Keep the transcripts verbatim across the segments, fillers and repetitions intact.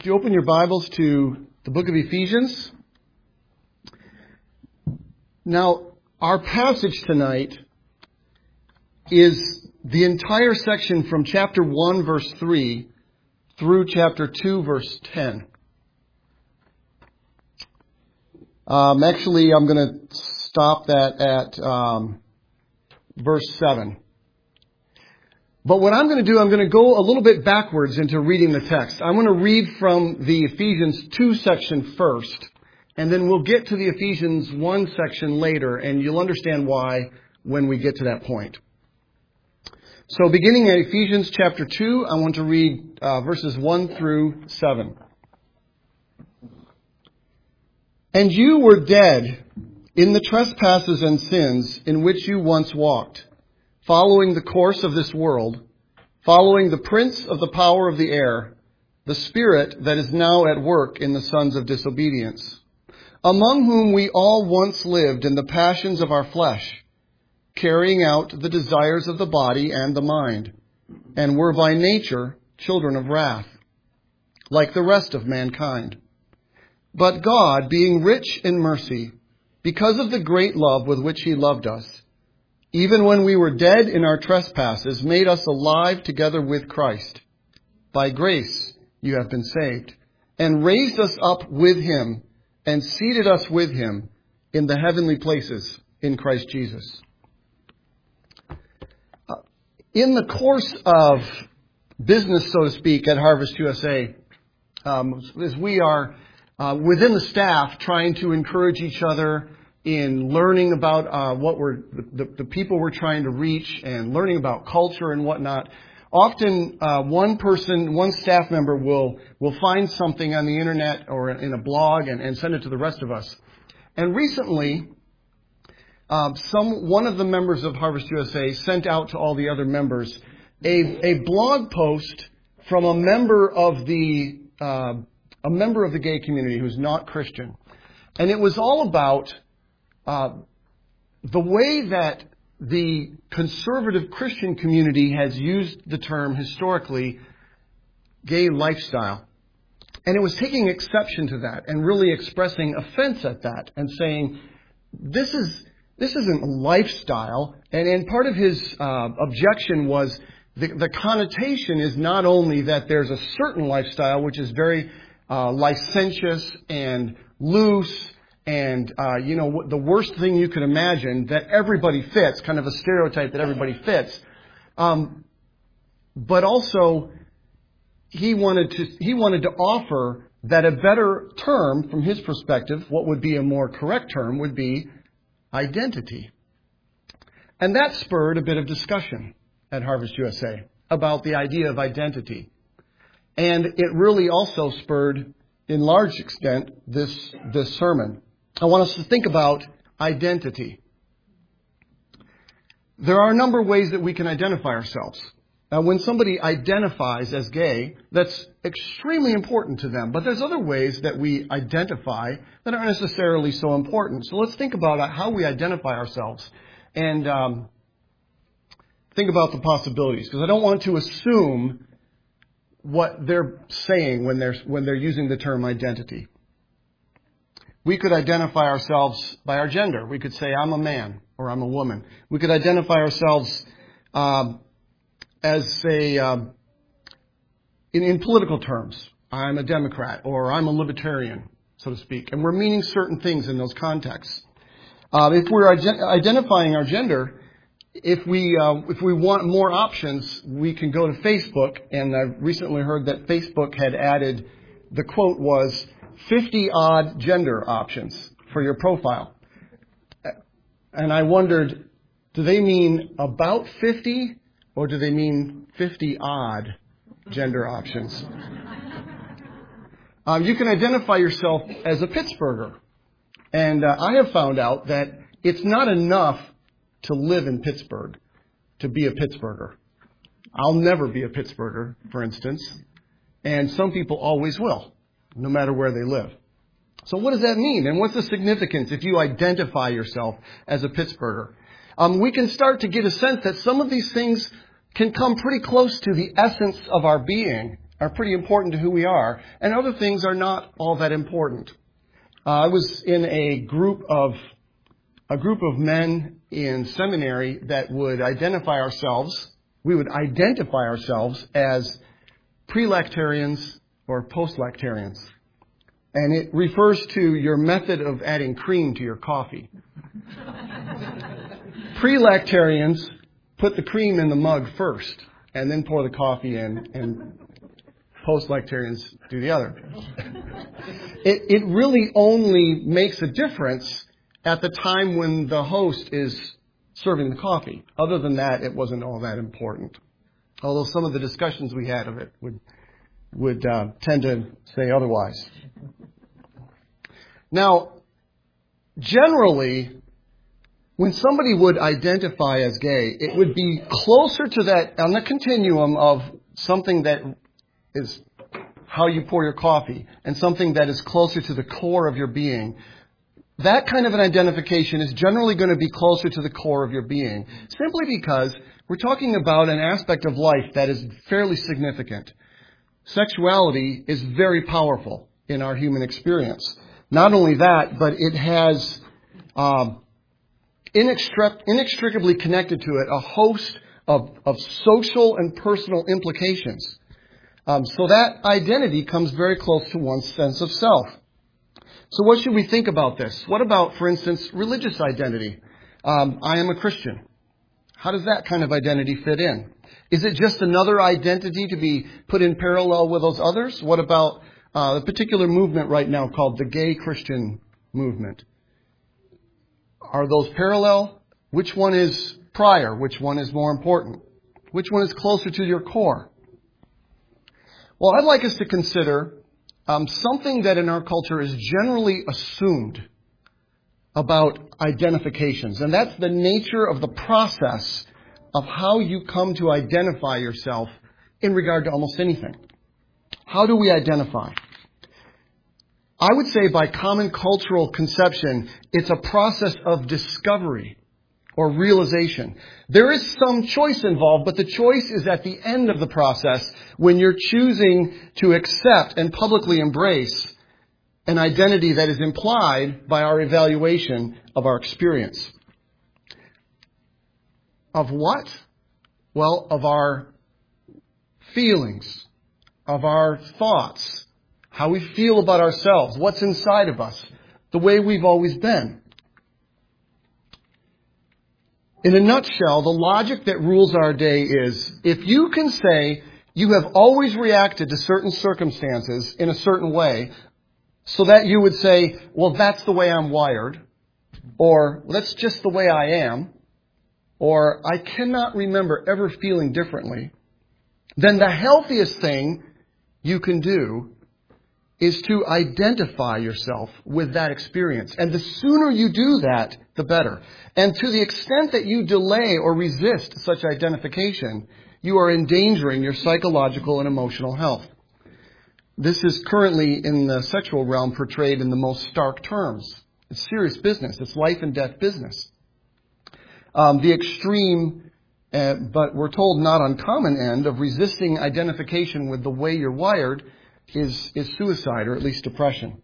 Would you open your Bibles to the book of Ephesians? Now, our passage tonight is the entire section from chapter one, verse three, through chapter two, verse ten. Um, actually, I'm going to stop that at um, verse seven. But what I'm going to do, I'm going to go a little bit backwards into reading the text. I'm going to read from the Ephesians two section first, and then we'll get to the Ephesians one section later, and you'll understand why when we get to that point. So beginning at Ephesians chapter two, I want to read uh, verses one through seven. And you were dead in the trespasses and sins in which you once walked, following the course of this world, following the prince of the power of the air, the spirit that is now at work in the sons of disobedience, among whom we all once lived in the passions of our flesh, carrying out the desires of the body and the mind, and were by nature children of wrath, like the rest of mankind. But God, being rich in mercy, because of the great love with which He loved us, even when we were dead in our trespasses, made us alive together with Christ. By grace you have been saved, and raised us up with Him, and seated us with Him in the heavenly places in Christ Jesus. Uh, in the course of business, so to speak, at Harvest U S A, um, as we are uh, within the staff trying to encourage each other in learning about uh, what we're, the, the people we're trying to reach and learning about culture and whatnot. Often uh, one person, one staff member will will find something on the internet or in a blog and, and send it to the rest of us. And recently, uh, some one of the members of Harvest U S A sent out to all the other members a, a blog post from a member of the uh, a member of the gay community who's not Christian, and it was all about Uh, the way that the conservative Christian community has used the term historically, gay lifestyle. And it was taking exception to that and really expressing offense at that and saying, this is this isn't a lifestyle. And, and part of his uh, objection was the, the connotation is not only that there's a certain lifestyle, which is very uh, licentious and loose, and, uh, you know, the worst thing you could imagine, that everybody fits, kind of a stereotype that everybody fits. Um, but also, he wanted to, he wanted to offer that a better term, from his perspective, what would be a more correct term, would be identity. And that spurred a bit of discussion at Harvest U S A about the idea of identity. And it really also spurred, in large extent, this, this sermon. I want us to think about identity. There are a number of ways that we can identify ourselves. Now, when somebody identifies as gay, that's extremely important to them. But there's other ways that we identify that aren't necessarily so important. So let's think about how we identify ourselves and um, think about the possibilities. Because I don't want to assume what they're saying when they're when they're using the term identity. We could identify ourselves by our gender. We could say, I'm a man or I'm a woman. We could identify ourselves uh, as a, uh, in, in political terms, I'm a Democrat or I'm a libertarian, so to speak. And we're meaning certain things in those contexts. Uh, if we're ident- identifying our gender, if we uh, if we want more options, we can go to Facebook. And I recently heard that Facebook had added, the quote was, fifty odd gender options for your profile. And I wondered, do they mean about fifty or do they mean fifty odd gender options? Um, you can identify yourself as a Pittsburgher. And uh, I have found out that it's not enough to live in Pittsburgh to be a Pittsburgher. I'll never be a Pittsburgher, for instance. And some people always will, no matter where they live. So what does that mean? And what's the significance if you identify yourself as a Pittsburgher? Um, we can start to get a sense that some of these things can come pretty close to the essence of our being are pretty important to who we are, and other things are not all that important. Uh, I was in a group of a group of men in seminary that would identify ourselves. We would identify ourselves as pre-lactarians or post-lactarians. And it refers to your method of adding cream to your coffee. Pre-lactarians put the cream in the mug first and then pour the coffee in, and post-lactarians do the other. It, it really only makes a difference at the time when the host is serving the coffee. Other than that, it wasn't all that important. Although some of the discussions we had of it would would uh, tend to say otherwise. Now, generally, when somebody would identify as gay, it would be closer to that, on the continuum of something that is how you pour your coffee and something that is closer to the core of your being. That kind of an identification is generally going to be closer to the core of your being, simply because we're talking about an aspect of life that is fairly significant. Sexuality is very powerful in our human experience. Not only that, but it has um, inextric- inextricably connected to it a host of, of social and personal implications. Um, so that identity comes very close to one's sense of self. So what should we think about this? What about, for instance, religious identity? Um, I am a Christian. How does that kind of identity fit in? Is it just another identity to be put in parallel with those others? What about uh, a particular movement right now called the gay Christian movement? Are those parallel? Which one is prior? Which one is more important? Which one is closer to your core? Well, I'd like us to consider um, something that in our culture is generally assumed about identifications, and that's the nature of the process of how you come to identify yourself in regard to almost anything. How do we identify? I would say by common cultural conception, it's a process of discovery or realization. There is some choice involved, but the choice is at the end of the process when you're choosing to accept and publicly embrace an identity that is implied by our evaluation of our experience. Of what? Well, of our feelings, of our thoughts, how we feel about ourselves, what's inside of us, the way we've always been. In a nutshell, the logic that rules our day is, if you can say you have always reacted to certain circumstances in a certain way, so that you would say, well, that's the way I'm wired, or that's just the way I am, or I cannot remember ever feeling differently, then the healthiest thing you can do is to identify yourself with that experience. And the sooner you do that, the better. And to the extent that you delay or resist such identification, you are endangering your psychological and emotional health. This is currently in the sexual realm portrayed in the most stark terms. It's serious business. It's life and death business. Um, the extreme, uh, but we're told not uncommon end of resisting identification with the way you're wired is, is suicide, or at least depression.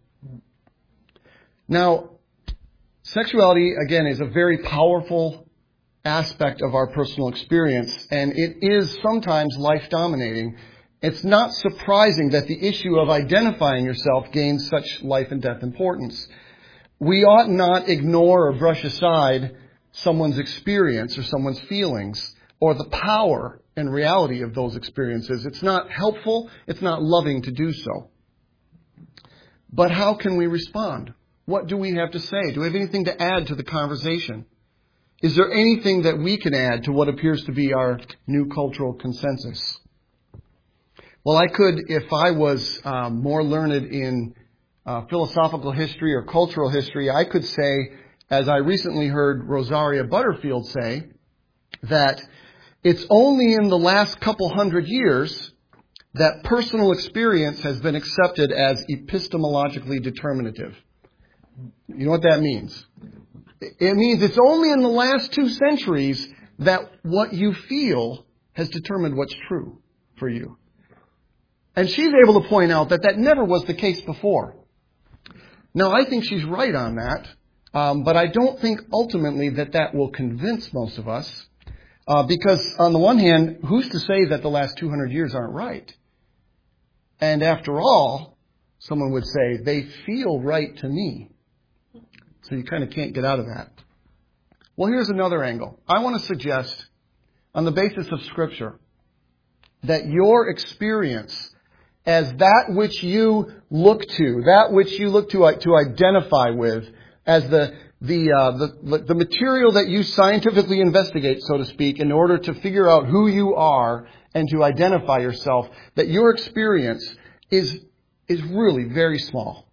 Now, sexuality, again, is a very powerful aspect of our personal experience, and it is sometimes life-dominating. It's not surprising that the issue of identifying yourself gains such life and death importance. We ought not ignore or brush aside someone's experience or someone's feelings or the power and reality of those experiences. It's not helpful. It's not loving to do so. But how can we respond? What do we have to say? Do we have anything to add to the conversation? Is there anything that we can add to what appears to be our new cultural consensus? Well, I could, if I was um, more learned in uh, philosophical history or cultural history, I could say, as I recently heard Rosaria Butterfield say, that it's only in the last couple hundred years that personal experience has been accepted as epistemologically determinative. You know what that means? It means it's only in the last two centuries that what you feel has determined what's true for you. And she's able to point out that that never was the case before. Now, I think she's right on that, um, but I don't think ultimately that that will convince most of us. Uh, because on the one hand, who's to say that the last two hundred years aren't right? And after all, someone would say, they feel right to me. So you kind of can't get out of that. Well, here's another angle. I want to suggest, on the basis of Scripture, that your experience as that which you look to, that which you look to, uh, to identify with, as the The, uh, the the material that you scientifically investigate, so to speak, in order to figure out who you are and to identify yourself, that your experience is is really very small.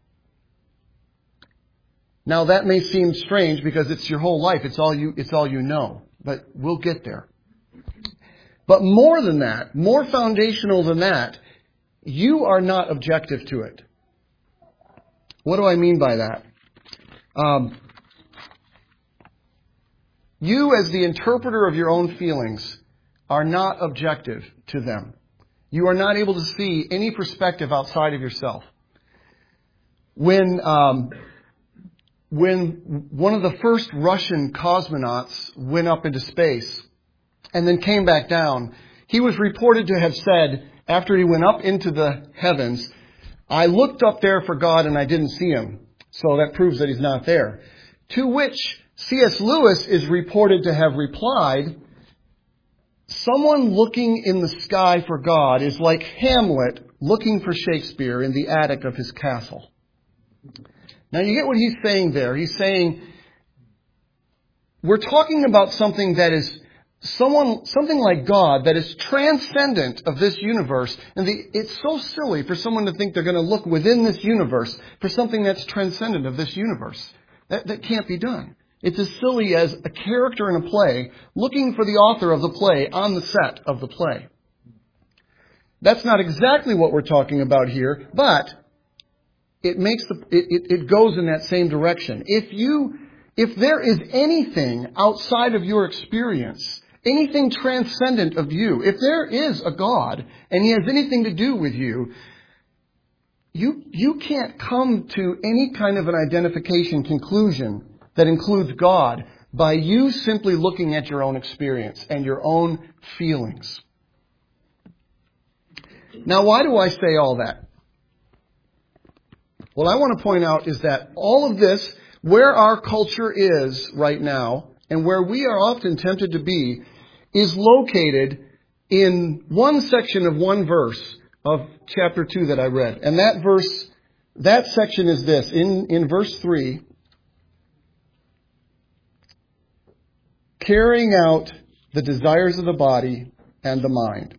Now that may seem strange because it's your whole life, it's all you it's all you know, but we'll get there. But more than that, more foundational than that, you are not objective to it. What do I mean by that? Um, You, as the interpreter of your own feelings, are not objective to them. You are not able to see any perspective outside of yourself. When um, when one of the first Russian cosmonauts went up into space and then came back down, he was reported to have said, after he went up into the heavens, "I looked up there for God and I didn't see him." So that proves that he's not there. To which C S Lewis is reported to have replied, "Someone looking in the sky for God is like Hamlet looking for Shakespeare in the attic of his castle." Now you get what he's saying there. He's saying, we're talking about something that is someone, something like God that is transcendent of this universe. And the, it's so silly for someone to think they're going to look within this universe for something that's transcendent of this universe. That, that can't be done. It's as silly as a character in a play looking for the author of the play on the set of the play. That's not exactly what we're talking about here, but it makes the it, it, it goes in that same direction. If you if there is anything outside of your experience, anything transcendent of you, if there is a God and he has anything to do with you, you you can't come to any kind of an identification conclusion that includes God by you simply looking at your own experience and your own feelings. Now, why do I say all that? What I want to point out is that all of this, where our culture is right now, and where we are often tempted to be, is located in one section of one verse of chapter two that I read. And that verse, that section is this. In, in verse three, carrying out the desires of the body and the mind.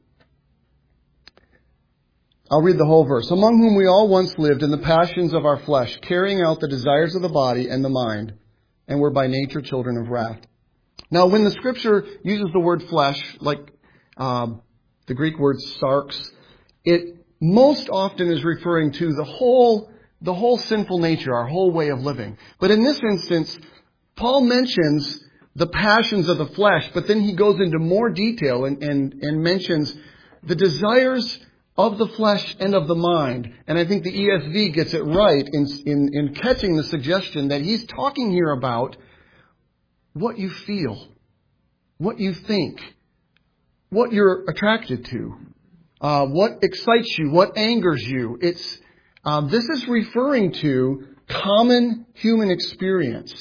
I'll read the whole verse. Among whom we all once lived in the passions of our flesh, carrying out the desires of the body and the mind, and were by nature children of wrath. Now, when the Scripture uses the word flesh, like um, the Greek word sarx, it most often is referring to the whole, the whole sinful nature, our whole way of living. But in this instance, Paul mentions the passions of the flesh, but then he goes into more detail and, and, and mentions the desires of the flesh and of the mind. And I think the E S V gets it right in, in, in catching the suggestion that he's talking here about what you feel, what you think, what you're attracted to, uh, what excites you, what angers you. It's um, this is referring to common human experience.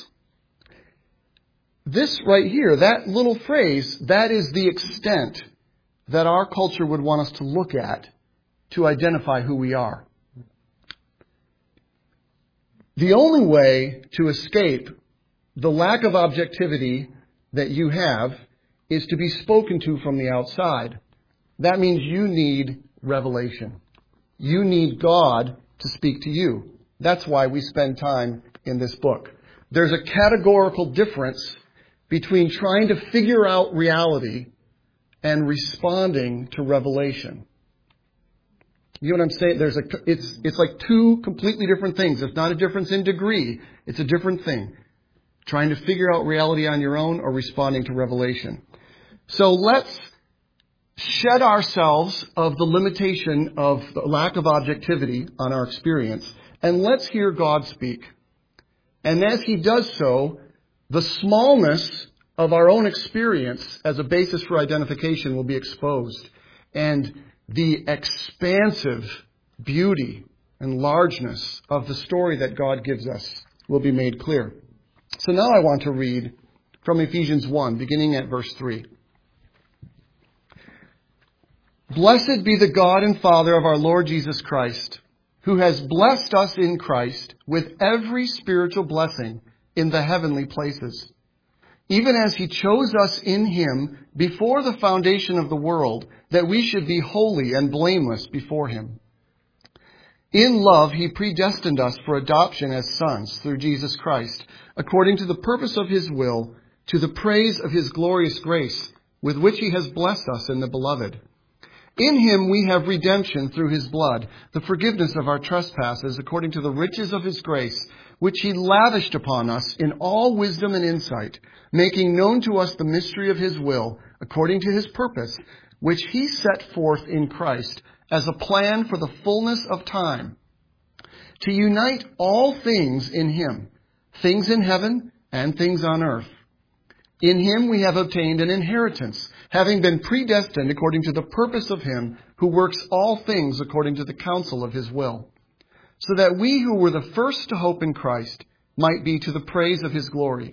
This right here, that little phrase, that is the extent that our culture would want us to look at to identify who we are. The only way to escape the lack of objectivity that you have is to be spoken to from the outside. That means you need revelation. You need God to speak to you. That's why we spend time in this book. There's a categorical difference between trying to figure out reality and responding to revelation. You know what I'm saying? There's a, it's, it's like two completely different things. It's not a difference in degree. It's a different thing. Trying to figure out reality on your own or responding to revelation. So let's shed ourselves of the limitation of the lack of objectivity on our experience, and let's hear God speak. And as he does so, the smallness of our own experience as a basis for identification will be exposed, and the expansive beauty and largeness of the story that God gives us will be made clear. So now I want to read from Ephesians one, beginning at verse three. Blessed be the God and Father of our Lord Jesus Christ, who has blessed us in Christ with every spiritual blessing in the heavenly places, even as he chose us in him before the foundation of the world, that we should be holy and blameless before him. In love, he predestined us for adoption as sons through Jesus Christ, according to the purpose of his will, to the praise of his glorious grace, with which he has blessed us in the Beloved. In him we have redemption through his blood, the forgiveness of our trespasses, according to the riches of his grace, which he lavished upon us in all wisdom and insight, making known to us the mystery of his will, according to his purpose, which he set forth in Christ as a plan for the fullness of time, to unite all things in him, things in heaven and things on earth. In him we have obtained an inheritance, having been predestined according to the purpose of him who works all things according to the counsel of his will, so that we who were the first to hope in Christ might be to the praise of his glory.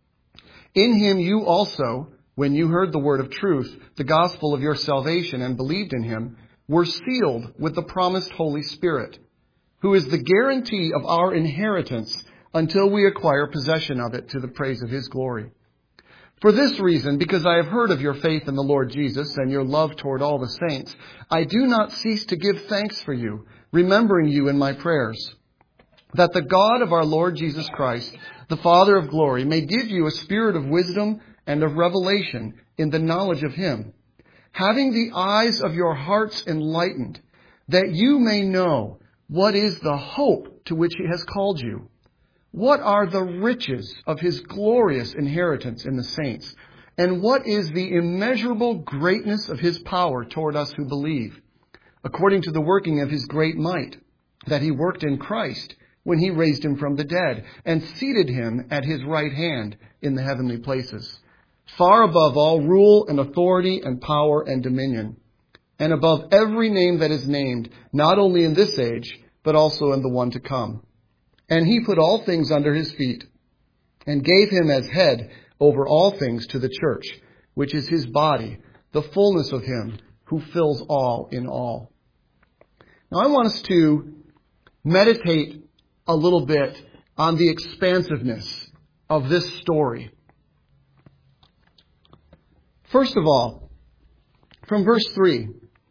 In him you also, when you heard the word of truth, the gospel of your salvation, and believed in him, were sealed with the promised Holy Spirit, who is the guarantee of our inheritance until we acquire possession of it to the praise of his glory. For this reason, because I have heard of your faith in the Lord Jesus and your love toward all the saints, I do not cease to give thanks for you, remembering you in my prayers, that the God of our Lord Jesus Christ, the Father of glory, may give you a spirit of wisdom and of revelation in the knowledge of him, having the eyes of your hearts enlightened, that you may know what is the hope to which he has called you, what are the riches of his glorious inheritance in the saints, and what is the immeasurable greatness of his power toward us who believe, according to the working of his great might, that he worked in Christ when he raised him from the dead and seated him at his right hand in the heavenly places, far above all rule and authority and power and dominion, and above every name that is named, not only in this age, but also in the one to come. And he put all things under his feet, and gave him as head over all things to the church, which is his body, the fullness of him who fills all in all. Now I want us to meditate a little bit on the expansiveness of this story. First of all, from verse three,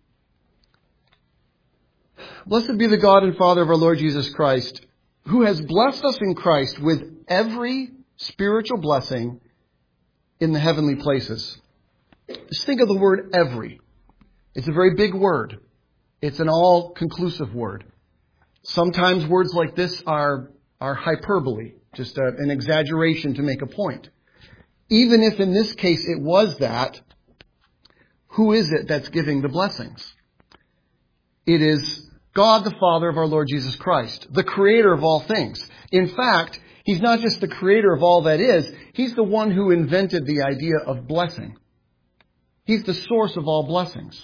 blessed be the God and Father of our Lord Jesus Christ, who has blessed us in Christ with every spiritual blessing in the heavenly places. Just think of the word every. It's a very big word. It's an all-conclusive word. Sometimes words like this are, are hyperbole, just a, an exaggeration to make a point. Even if in this case it was that, who is it that's giving the blessings? It is God the Father of our Lord Jesus Christ, the creator of all things. In fact, he's not just the creator of all that is, he's the one who invented the idea of blessing. He's the source of all blessings.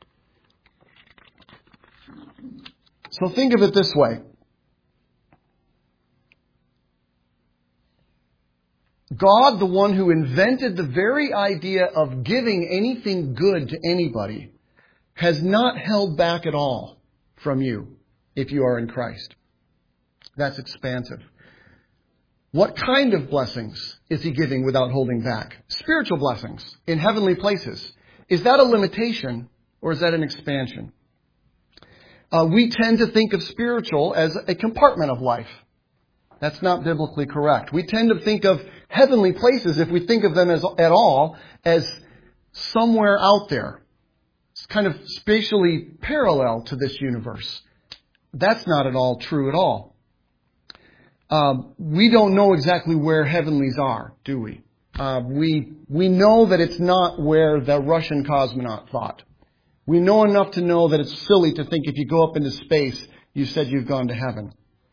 So think of it this way. God, the one who invented the very idea of giving anything good to anybody, has not held back at all from you if you are in Christ. That's expansive. What kind of blessings is he giving without holding back? Spiritual blessings in heavenly places. Is that a limitation or is that an expansion? Uh, we tend to think of spiritual as a compartment of life. That's not biblically correct. We tend to think of heavenly places, if we think of them as at all, as somewhere out there. It's kind of spatially parallel to this universe. That's not at all true at all. Um, we don't know exactly where heavenlies are, do we? Uh, we we know that it's not where the Russian cosmonaut thought. We know enough to know that it's silly to think if you go up into space, you said you've gone to heaven.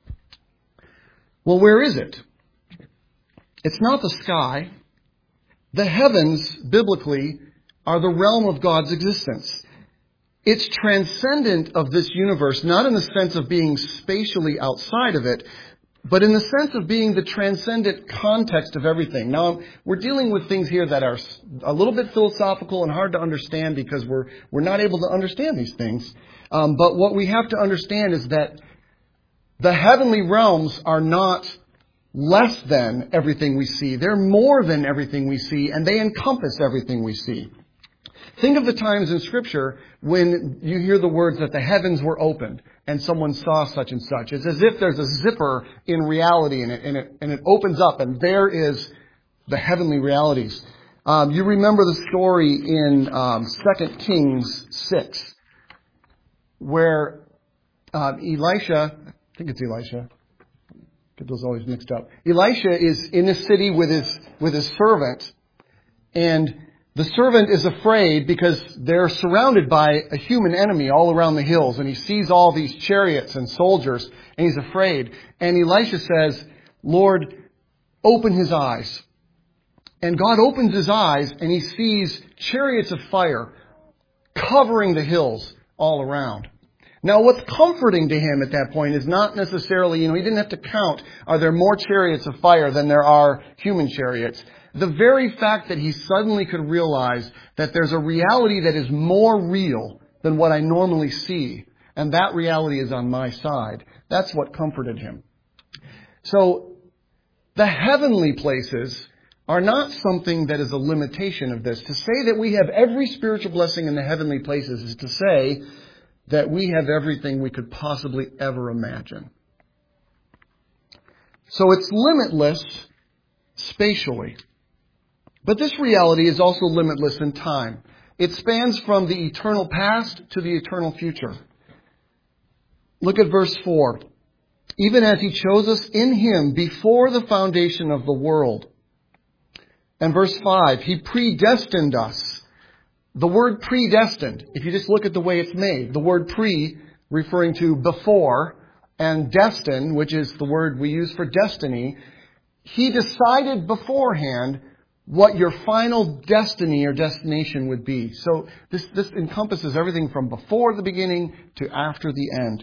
Well, where is it? It's not the sky. The heavens, biblically, are the realm of God's existence. It's transcendent of this universe, not in the sense of being spatially outside of it, but in the sense of being the transcendent context of everything. Now, we're dealing with things here that are a little bit philosophical and hard to understand because we're we're not able to understand these things. Um, but what we have to understand is that the heavenly realms are not less than everything we see. They're more than everything we see, and they encompass everything we see. Think of the times in Scripture when you hear the words that the heavens were opened and someone saw such and such. It's as if there's a zipper in reality and it, and it, and it opens up and there is the heavenly realities. Um, you remember the story in um, Second Kings six where uh, Elisha, I think it's Elisha, get those always mixed up. Elisha is in a city with his with his servant, and the servant is afraid because they're surrounded by a human enemy all around the hills, and he sees all these chariots and soldiers, and he's afraid. And Elisha says, Lord, open his eyes. And God opens his eyes, and he sees chariots of fire covering the hills all around. Now, what's comforting to him at that point is not necessarily, you know, he didn't have to count, are there more chariots of fire than there are human chariots? The very fact that he suddenly could realize that there's a reality that is more real than what I normally see, and that reality is on my side, that's what comforted him. So, the heavenly places are not something that is a limitation of this. To say that we have every spiritual blessing in the heavenly places is to say that we have everything we could possibly ever imagine. So it's limitless spatially. But this reality is also limitless in time. It spans from the eternal past to the eternal future. Look at verse four. Even as he chose us in him before the foundation of the world. And verse five, he predestined us. The word predestined, if you just look at the way it's made, the word pre referring to before, and destined, which is the word we use for destiny, he decided beforehand what your final destiny or destination would be. So this, this encompasses everything from before the beginning to after the end.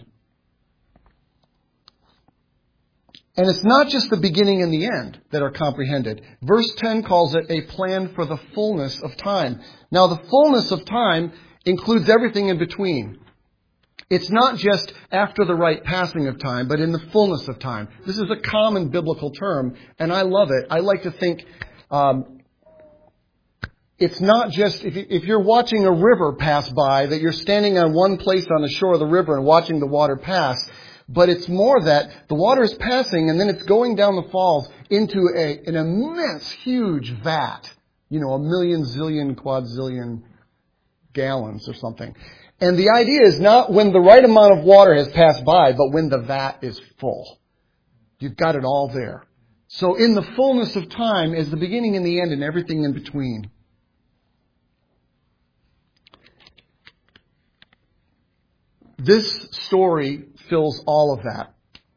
And it's not just the beginning and the end that are comprehended. Verse ten calls it a plan for the fullness of time. Now, the fullness of time includes everything in between. It's not just after the right passing of time, but in the fullness of time. This is a common biblical term, and I love it. I like to think um, it's not just, if, you, if you're watching a river pass by, that you're standing on one place on the shore of the river and watching the water pass. But it's more that the water is passing and then it's going down the falls into a, an immense, huge vat. You know, a million, zillion, quadzillion gallons or something. And the idea is not when the right amount of water has passed by, but when the vat is full. You've got it all there. So in the fullness of time is the beginning and the end and everything in between. This story fills all of that.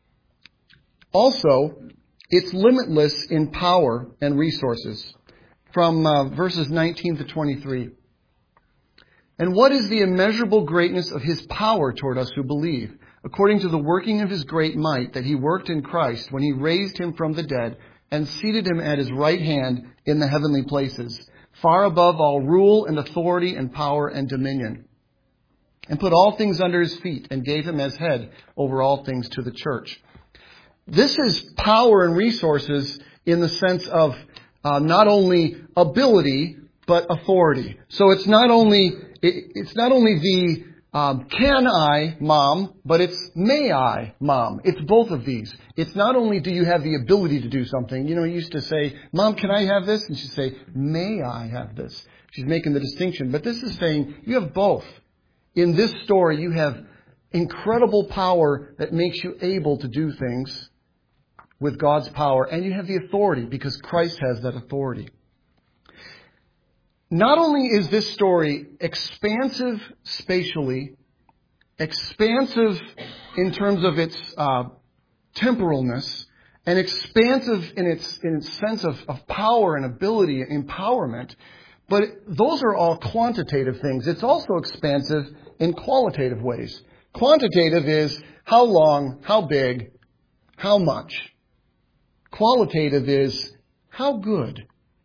Also, it's limitless in power and resources. From uh, verses nineteen to twenty-three. And what is the immeasurable greatness of his power toward us who believe, according to the working of his great might that he worked in Christ when he raised him from the dead and seated him at his right hand in the heavenly places, far above all rule and authority and power and dominion, and put all things under his feet and gave him as head over all things to the church. This is power and resources in the sense of uh, not only ability, but authority. So it's not only it, it's not only the um, can I, mom, but it's may I, mom. It's both of these. It's not only do you have the ability to do something. You know, you used to say, Mom, can I have this? And she'd say, may I have this? She's making the distinction. But this is saying you have both. In this story, you have incredible power that makes you able to do things with God's power. And you have the authority because Christ has that authority. not only is this story expansive spatially, expansive in terms of its uh, temporalness, and expansive in its in its sense of, of power and ability and empowerment, but those are all quantitative things. It's also expansive in qualitative ways. Quantitative is how long, how big, how much. Qualitative is how good.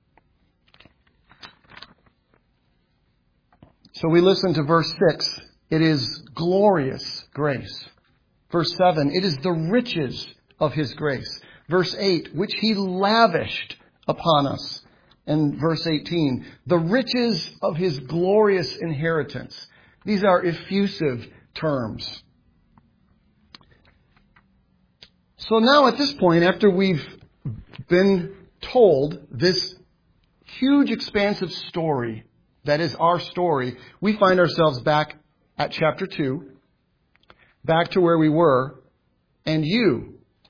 So we listen to verse six. It is glorious grace. Verse seven, it is the riches of His grace. Verse eight, which He lavished upon us. And verse eighteen, the riches of His glorious inheritance. These are effusive terms. So now at this point, after we've been told this huge expansive story that is our story, we find ourselves back at chapter two, back to where we were, and you.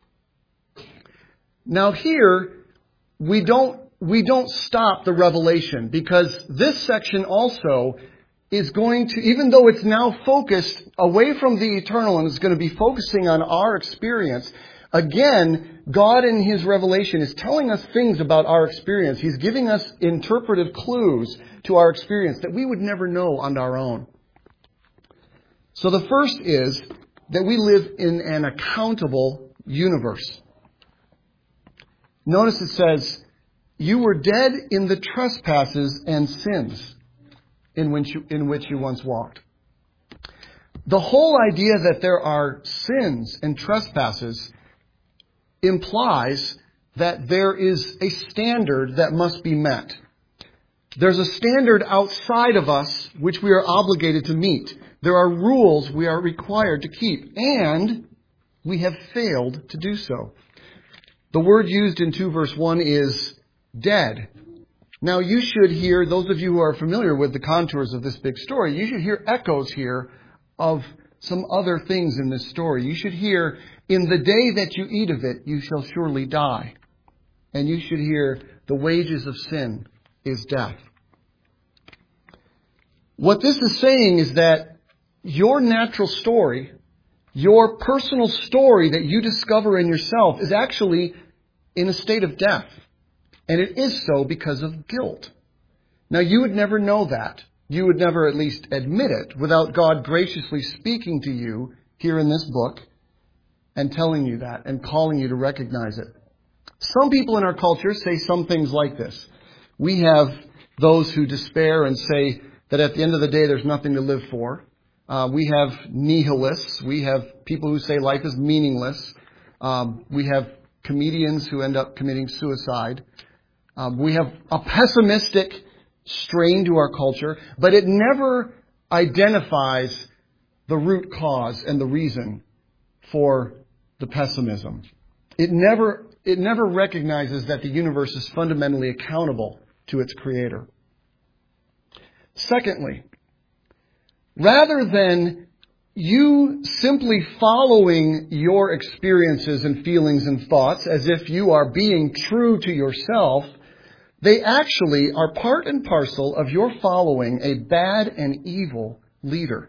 Now here, we don't, we don't stop the revelation, because this section also is going to, even though it's now focused away from the eternal and is going to be focusing on our experience, again, God in His revelation is telling us things about our experience. He's giving us interpretive clues to our experience that we would never know on our own. So the first is that we live in an accountable universe. Notice it says, you were dead in the trespasses and sins in which you, in which you once walked. The whole idea that there are sins and trespasses implies that there is a standard that must be met. There's a standard outside of us which we are obligated to meet. There are rules we are required to keep, and we have failed to do so. The word used in two verse one is dead. Now you should hear, those of you who are familiar with the contours of this big story, you should hear echoes here of some other things in this story. You should hear, in the day that you eat of it, you shall surely die. And you should hear, the wages of sin is death. What this is saying is that your natural story, your personal story that you discover in yourself, is actually in a state of death. And it is so because of guilt. Now, you would never know that. You would never at least admit it without God graciously speaking to you here in this book and telling you that and calling you to recognize it. Some people in our culture say some things like this. We have those who despair and say that at the end of the day there's nothing to live for. Uh, we have nihilists. We have people who say life is meaningless. Um, we have comedians who end up committing suicide. Um, we have a pessimistic strain to our culture, but it never identifies the root cause and the reason for the pessimism. It never, it never recognizes that the universe is fundamentally accountable to its creator. Secondly, rather than you simply following your experiences and feelings and thoughts as if you are being true to yourself, they actually are part and parcel of your following a bad and evil leader.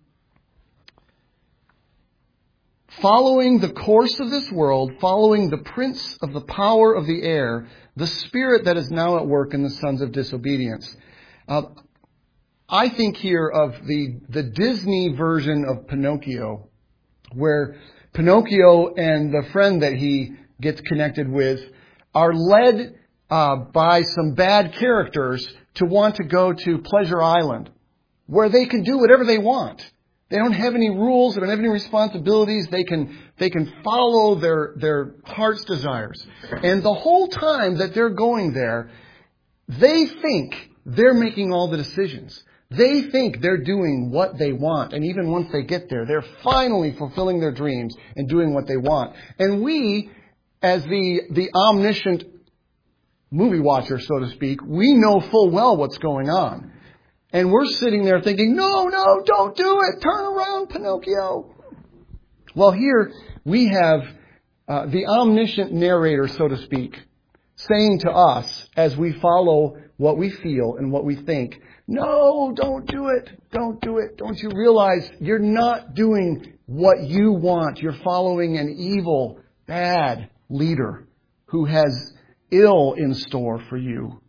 Following the course of this world, following the prince of the power of the air, the spirit that is now at work in the sons of disobedience. Uh, I think here of the, the Disney version of Pinocchio, where Pinocchio and the friend that he gets connected with are led uh, by some bad characters to want to go to Pleasure Island, where they can do whatever they want. They don't have any rules. They don't have any responsibilities. They can, they can follow their, their heart's desires. And the whole time that they're going there, they think they're making all the decisions. They think they're doing what they want. And even once they get there, they're finally fulfilling their dreams and doing what they want. And we, as the, the omniscient movie watcher, so to speak, we know full well what's going on. And we're sitting there thinking, no, no, don't do it. Turn around, Pinocchio. Well, here we have uh, the omniscient narrator, so to speak, saying to us as we follow what we feel and what we think, no, don't do it. Don't do it. Don't you realize you're not doing what you want? You're following an evil, bad leader who has ill in store for you.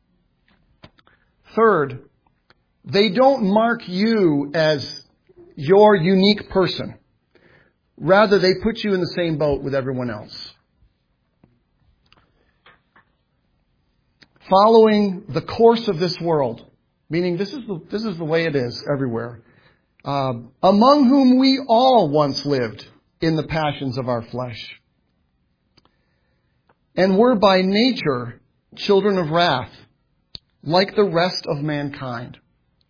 Third, they don't mark you as your unique person. Rather, they put you in the same boat with everyone else. Following the course of this world, meaning this is the, this is the way it is everywhere, uh, among whom we all once lived in the passions of our flesh, and were by nature children of wrath, like the rest of mankind.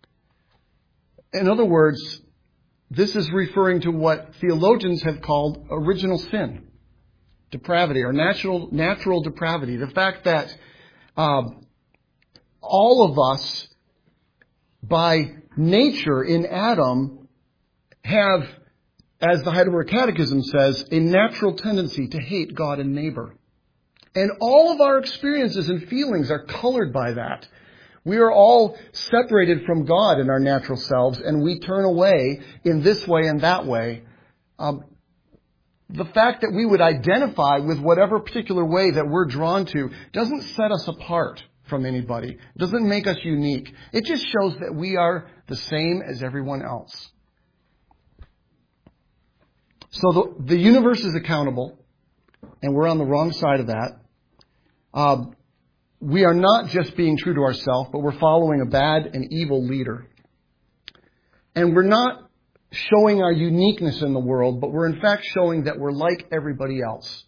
In other words, this is referring to what theologians have called original sin, depravity, or natural natural depravity. The fact that uh, all of us, by nature in Adam, have, as the Heidelberg Catechism says, a natural tendency to hate God and neighbor. And all of our experiences and feelings are colored by that. We are all separated from God in our natural selves, and we turn away in this way and that way. Um, the fact that we would identify with whatever particular way that we're drawn to doesn't set us apart from anybody. It doesn't make us unique. It just shows that we are the same as everyone else. So the, the universe is accountable, and we're on the wrong side of that. Uh, we are not just being true to ourselves, but we're following a bad and evil leader. And we're not showing our uniqueness in the world, but we're in fact showing that we're like everybody else.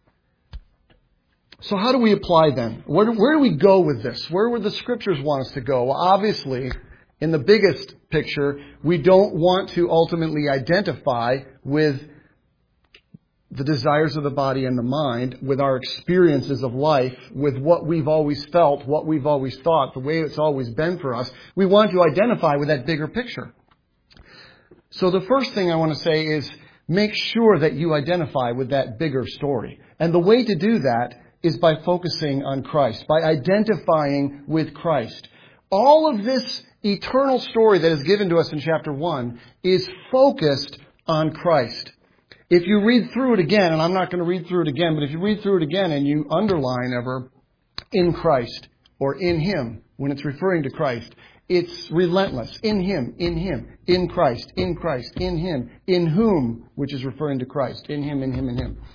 So how do we apply then? Where do, where do we go with this? Where would the Scriptures want us to go? Well, obviously, in the biggest picture, we don't want to ultimately identify with the desires of the body and the mind, with our experiences of life, with what we've always felt, what we've always thought, the way it's always been for us. We want to identify with that bigger picture. So the first thing I want to say is make sure that you identify with that bigger story. And the way to do that is by focusing on Christ, by identifying with Christ. All of this eternal story that is given to us in chapter one is focused on Christ. If you read through it again, and I'm not going to read through it again, but if you read through it again and you underline ever in Christ or in Him, when it's referring to Christ, it's relentless. In Him, in Him, in Christ, in Christ, in Him, in whom, which is referring to Christ, in Him, in Him, in Him.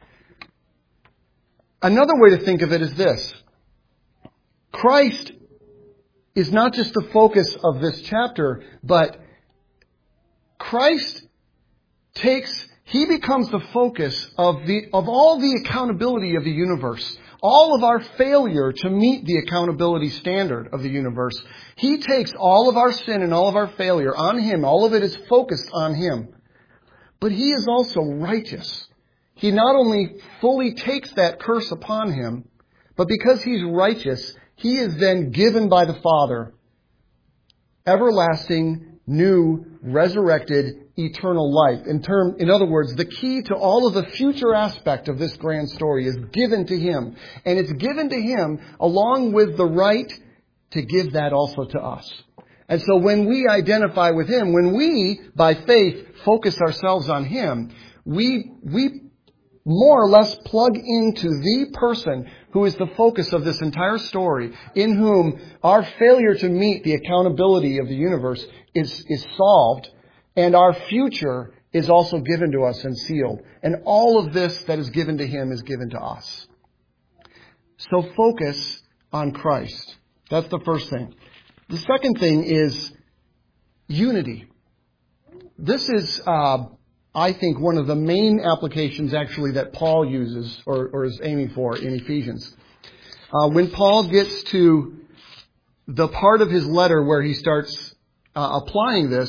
Another way to think of it is this. Christ is not just the focus of this chapter, but Christ takes, He becomes the focus of the of all the accountability of the universe. All of our failure to meet the accountability standard of the universe. He takes all of our sin and all of our failure on Him. All of it is focused on Him. But He is also righteous. He not only fully takes that curse upon Him, but because He's righteous, He is then given by the Father everlasting, new, resurrected, eternal life. In term, in other words, the key to all of the future aspect of this grand story is given to Him. And it's given to Him along with the right to give that also to us. And so when we identify with Him, when we, by faith, focus ourselves on Him, we, we more or less plug into the person who is the focus of this entire story, in whom our failure to meet the accountability of the universe is, is solved, and our future is also given to us and sealed. And all of this that is given to Him is given to us. So focus on Christ. That's the first thing. The second thing is unity. This is, uh, I think, one of the main applications actually that Paul uses or, or is aiming for in Ephesians. Uh, when Paul gets to the part of his letter where he starts uh, applying this,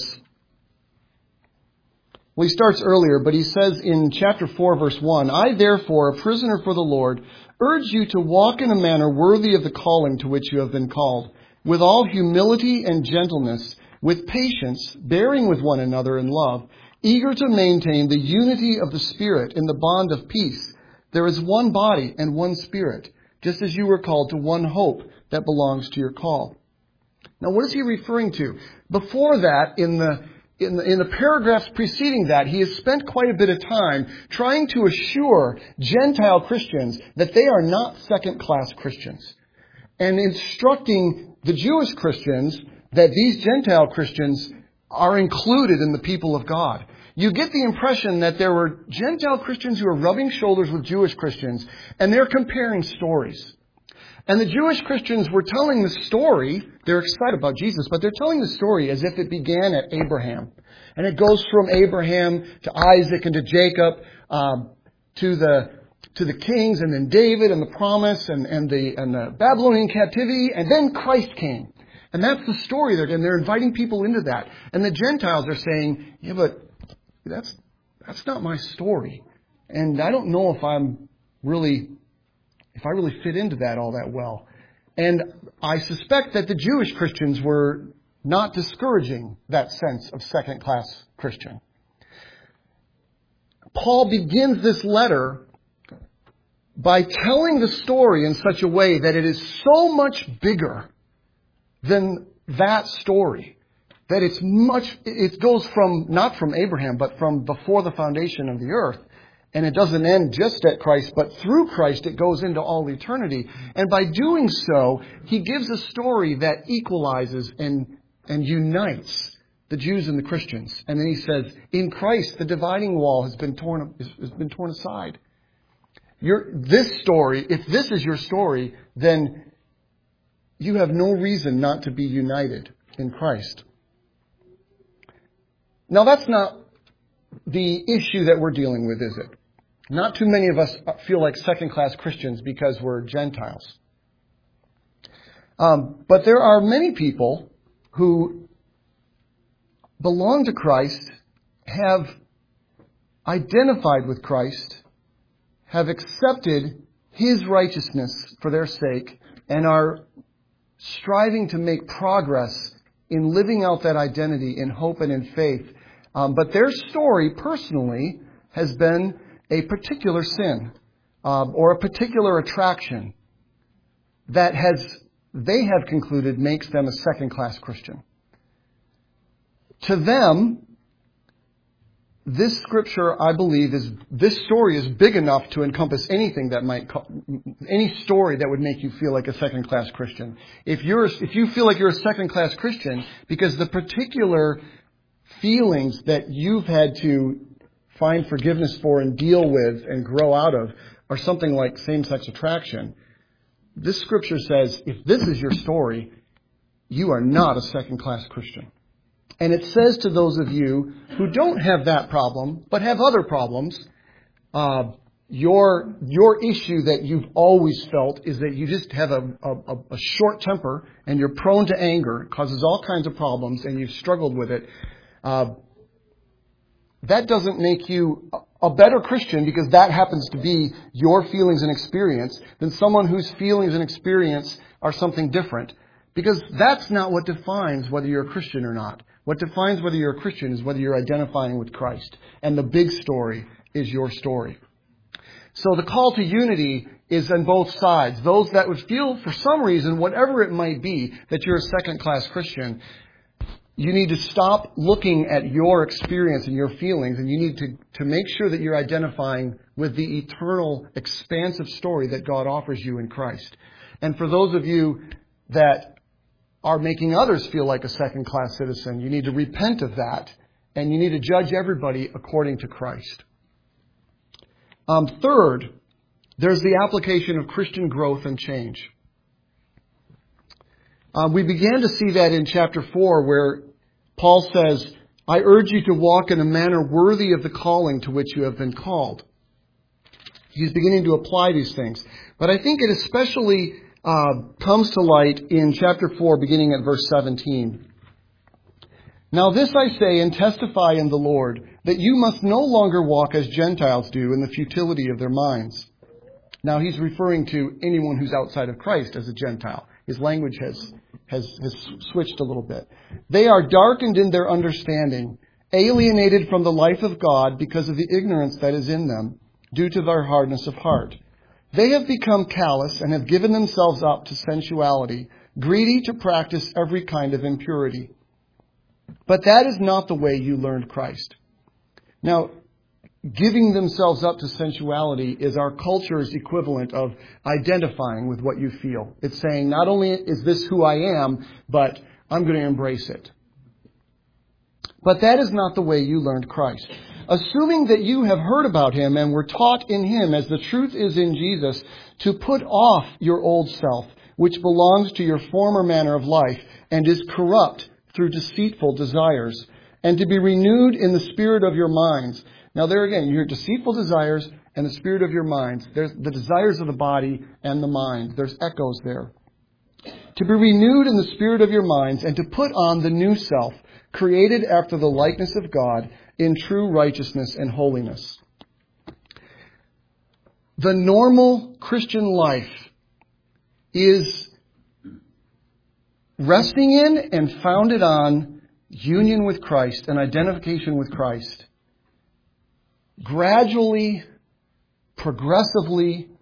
well, he starts earlier, but he says in chapter four, verse one, I therefore, a prisoner for the Lord, urge you to walk in a manner worthy of the calling to which you have been called, with all humility and gentleness, with patience, bearing with one another in love, eager to maintain the unity of the Spirit in the bond of peace. There is one body and one Spirit, just as you were called to one hope that belongs to your call. Now, what is he referring to? Before that, in the In the, in the paragraphs preceding that, he has spent quite a bit of time trying to assure Gentile Christians that they are not second-class Christians, and instructing the Jewish Christians that these Gentile Christians are included in the people of God. You get the impression that there were Gentile Christians who are rubbing shoulders with Jewish Christians, and they're comparing stories. And the Jewish Christians were telling the story, they're excited about Jesus, but they're telling the story as if it began at Abraham. And it goes from Abraham to Isaac and to Jacob, um, to the to the kings, and then David and the promise and, and the and the Babylonian captivity, and then Christ came. And that's the story they're and they're inviting people into that. And the Gentiles are saying, yeah, but that's that's not my story. And I don't know if I'm really if I really fit into that all that well. And I suspect that the Jewish Christians were not discouraging that sense of second-class Christian. Paul begins this letter by telling the story in such a way that it is so much bigger than that story, that it's much, it goes from, not from Abraham, but from before the foundation of the earth. And it doesn't end just at Christ, but through Christ it goes into all eternity. And by doing so, he gives a story that equalizes and, and unites the Jews and the Christians. And then he says, in Christ, the dividing wall has been torn, has been torn aside. Your, this story, if this is your story, then you have no reason not to be united in Christ. Now that's not the issue that we're dealing with, is it? Not too many of us feel like second-class Christians because we're Gentiles. Um, but there are many people who belong to Christ, have identified with Christ, have accepted His righteousness for their sake, and are striving to make progress in living out that identity in hope and in faith. Um, but their story, personally, has been a particular sin um, or a particular attraction that has they have concluded makes them a second-class Christian. To them, this scripture, I believe, is this story is big enough to encompass anything that might, any story that would make you feel like a second-class Christian. If you're, if you feel like you're a second-class Christian because the particular feelings that you've had to find forgiveness for and deal with and grow out of are something like same-sex attraction, this scripture says, if this is your story, you are not a second-class Christian. And it says to those of you who don't have that problem, but have other problems, uh, your your issue that you've always felt is that you just have a, a, a short temper and you're prone to anger. It causes all kinds of problems and you've struggled with it. Uh, that doesn't make you a better Christian because that happens to be your feelings and experience than someone whose feelings and experience are something different. Because that's not what defines whether you're a Christian or not. What defines whether you're a Christian is whether you're identifying with Christ. And the big story is your story. So the call to unity is on both sides. Those that would feel, for some reason, whatever it might be, that you're a second-class Christian, you need to stop looking at your experience and your feelings, and you need to, to make sure that you're identifying with the eternal, expansive story that God offers you in Christ. And for those of you that are making others feel like a second-class citizen, you need to repent of that, and you need to judge everybody according to Christ. Um, third, there's the application of Christian growth and change. Uh, we began to see that in chapter four, where Paul says, I urge you to walk in a manner worthy of the calling to which you have been called. He's beginning to apply these things. But I think it especially uh, comes to light in chapter four, beginning at verse seventeen. Now this I say and testify in the Lord, that you must no longer walk as Gentiles do in the futility of their minds. Now he's referring to anyone who's outside of Christ as a Gentile. His language has, has, has switched a little bit. They are darkened in their understanding, alienated from the life of God because of the ignorance that is in them, due to their hardness of heart. They have become callous and have given themselves up to sensuality, greedy to practice every kind of impurity. But that is not the way you learned Christ. Now, giving themselves up to sensuality is our culture's equivalent of identifying with what you feel. It's saying, not only is this who I am, but I'm going to embrace it. But that is not the way you learned Christ. Assuming that you have heard about him and were taught in him as the truth is in Jesus, to put off your old self, which belongs to your former manner of life and is corrupt through deceitful desires, and to be renewed in the spirit of your minds. Now there again, you hear deceitful desires and the spirit of your minds. There's the desires of the body and the mind. There's echoes there. To be renewed in the spirit of your minds and to put on the new self, created after the likeness of God in true righteousness and holiness. The normal Christian life is resting in and founded on union with Christ and identification with Christ. Gradually, progressively,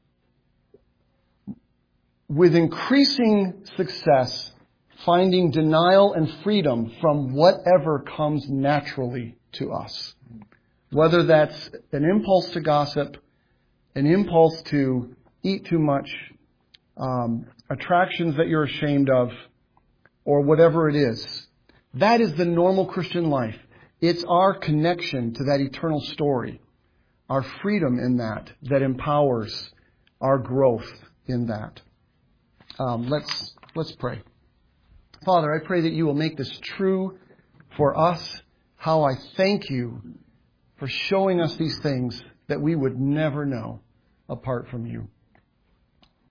with increasing success, finding denial and freedom from whatever comes naturally to us. Whether that's an impulse to gossip, an impulse to eat too much, um, attractions that you're ashamed of, or whatever it is. That is the normal Christian life. It's our connection to that eternal story, our freedom in that, that empowers our growth in that. Um, let's let's pray. Father, I pray that you will make this true for us. How I thank you for showing us these things that we would never know apart from you.